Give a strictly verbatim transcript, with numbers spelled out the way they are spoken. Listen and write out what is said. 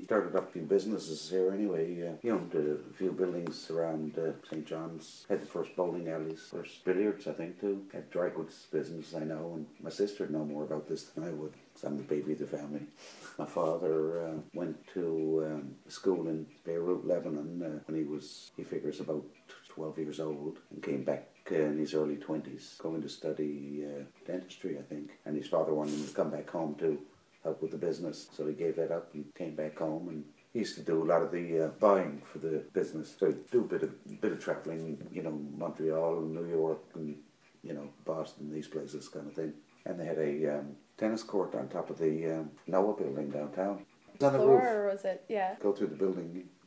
started up a few businesses here anyway. Uh, he owned a few buildings around uh, Saint John's. Had the first bowling alleys, first billiards, I think, too. Had dry goods business, I know, and my sister would know more about this than I would. So I'm the baby of the family. My father uh, went to um, school in Beirut, Lebanon, uh, when he was, he figures, about twelve years old, and came back uh, in his early twenties, going to study uh, dentistry, I think. And his father wanted him to come back home to help with the business, so he gave that up and came back home. And he used to do a lot of the uh, buying for the business. So he'd do a bit of bit of traveling, you know, Montreal and New York and, you know, Boston, these places kind of thing. And they had a um, tennis court on top of the um, Noah building downtown. It was on the Floor, roof. or was it? Yeah. Go through the building,